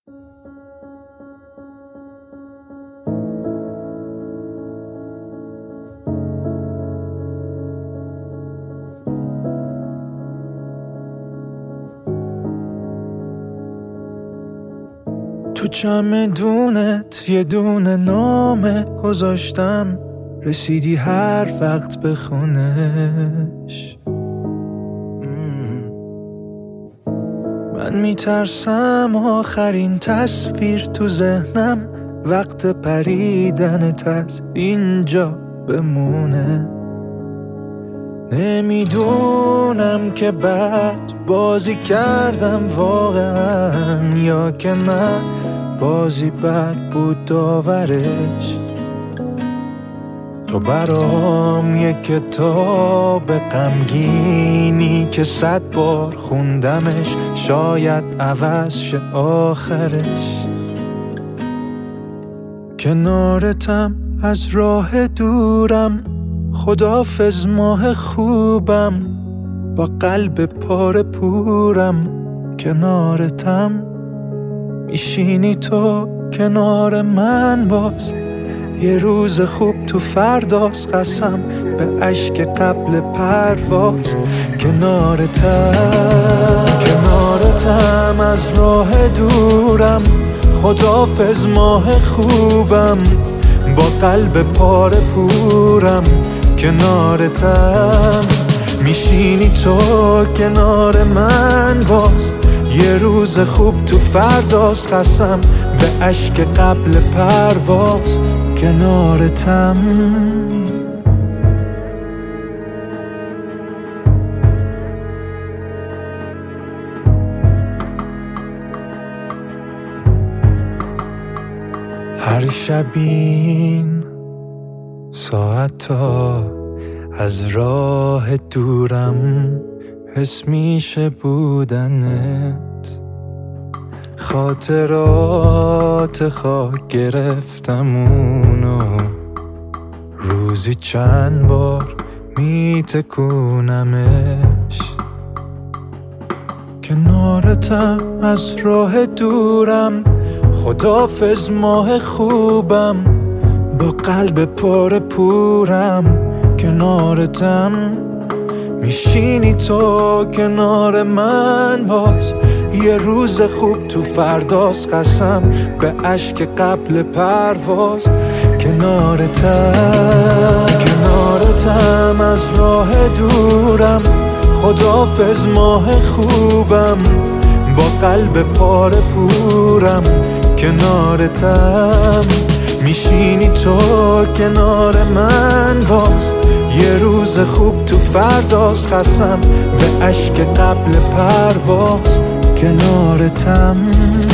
تو چمدونت یه دونه نامه گذاشتم، رسیدی هر وقت بخونش. من میترسم آخرین تصویر تو ذهنم وقت پریدنت از اینجا بمونه. نمیدونم که بد بازی کردم واقعا یا که نه بازی بد بود داورش. تو برام یک کتاب غمگینی که 100 بار خوندمش، شاید عوض شه آخرش. کنارتم از راه دورم، خداحافظ ماه خوبم، با قلب پاره پورم. کنارتم میشینی تو کنار من باز، یه روز خوب تو فرداست، قسم به اشک قبل پرواز. کنارتم از راه دورم، خداحافظ ماه خوبم، با قلب پاره پورم. کنارتم میشینی تو کنار من باز، یه روز خوب تو فرداست، قسم به اشک قبل پرواز. کنارتم هر شب این ساعتا از راه دورم حس میشه بودنت. خاطرات خاک گرفتم اونو، روزی چند بار میتکونمش. کنارتم از راه دورم، خداحافظ ماه خوبم، با قلب پاره پورم. کنارتم میشینی تو کنار من باز، یه روز خوب تو فرداست، قسم به اشک قبل پرواز. کنارتم از راه دورم، خداحافظ ماه خوبم، با قلب پاره پورم. کنارتم میشینی تو کنار من باز، یه روز خوب تو فرداست، قسم به اشک قبل پرواز. کنارتم